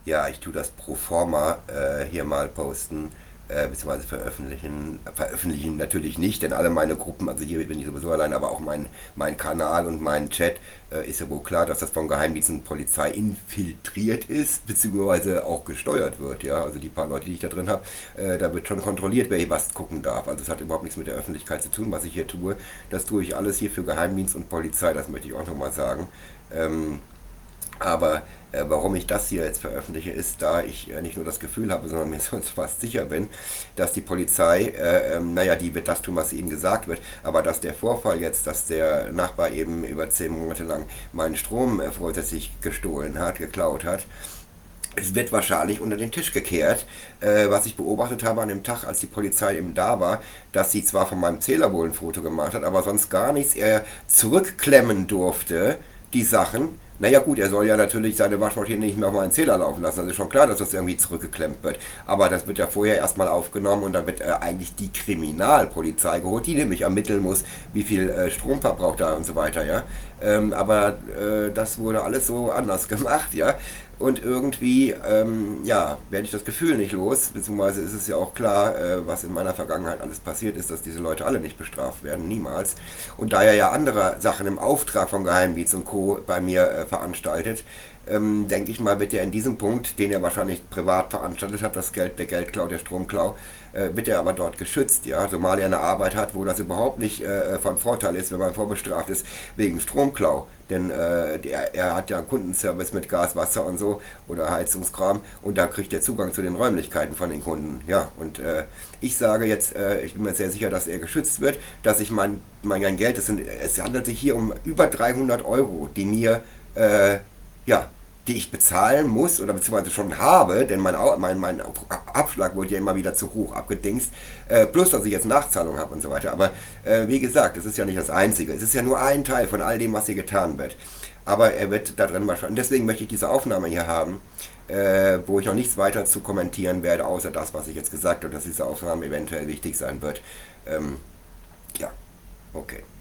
Ja, ich tue das pro forma hier mal posten, beziehungsweise veröffentlichen. Veröffentlichen natürlich nicht, denn alle meine Gruppen, also hier bin ich sowieso allein, aber auch mein Kanal und mein Chat, ist ja wohl klar, dass das von Geheimdienst und Polizei infiltriert ist, beziehungsweise auch gesteuert wird. Ja, also die paar Leute, die ich da drin habe, da wird schon kontrolliert, wer hier was gucken darf. Also es hat überhaupt nichts mit der Öffentlichkeit zu tun, was ich hier tue. Das tue ich alles hier für Geheimdienst und Polizei, das möchte ich auch nochmal sagen. Ähm, aber warum ich das hier jetzt veröffentliche, ist, da ich nicht nur das Gefühl habe, sondern mir sonst fast sicher bin, dass die Polizei, naja, die wird das tun, was ihnen gesagt wird, aber dass der Vorfall jetzt, dass der Nachbar eben über 10 Monate lang meinen Strom vorsätzlich gestohlen hat, geklaut hat, es wird wahrscheinlich unter den Tisch gekehrt. Was ich beobachtet habe an dem Tag, als die Polizei eben da war, dass sie zwar von meinem Zähler wohl ein Foto gemacht hat, aber sonst gar nichts. Er zurückklemmen durfte, die Sachen. Naja gut, er soll ja natürlich seine Waschmaschine nicht mehr auf meinen Zähler laufen lassen. Das ist schon klar, dass das irgendwie zurückgeklemmt wird. Aber das wird ja vorher erstmal aufgenommen und dann wird eigentlich die Kriminalpolizei geholt, die nämlich ermitteln muss, wie viel Strom verbraucht da und so weiter, ja. Aber das wurde alles so anders gemacht, ja. Und irgendwie, ja, werde ich das Gefühl nicht los, beziehungsweise ist es ja auch klar, was in meiner Vergangenheit alles passiert ist, dass diese Leute alle nicht bestraft werden, niemals. Und da er ja andere Sachen im Auftrag von Geheimdienst und Co. bei mir veranstaltet, denke ich mal, wird er in diesem Punkt, den er wahrscheinlich privat veranstaltet hat, das Geld, der Geldklau, der Stromklau, wird er aber dort geschützt, ja, zumal er eine Arbeit hat, wo das überhaupt nicht von Vorteil ist, wenn man vorbestraft ist wegen Stromklau. Denn er hat ja einen Kundenservice mit Gas, Wasser und so oder Heizungskram und da kriegt er Zugang zu den Räumlichkeiten von den Kunden. Ja, und ich sage jetzt, ich bin mir sehr sicher, dass er geschützt wird, dass ich mein Geld, es handelt sich hier um über 300 Euro, die mir, ja, die ich bezahlen muss oder beziehungsweise schon habe, denn mein Abschlag wurde ja immer wieder zu hoch abgedingst, plus dass ich jetzt Nachzahlung habe und so weiter. Aber wie gesagt, es ist ja nicht das Einzige. Es ist ja nur ein Teil von all dem, was hier getan wird. Aber er wird da drin wahrscheinlich. Und deswegen möchte ich diese Aufnahme hier haben, wo ich noch nichts weiter zu kommentieren werde, außer das, was ich jetzt gesagt habe, dass diese Aufnahme eventuell wichtig sein wird. Ja, okay.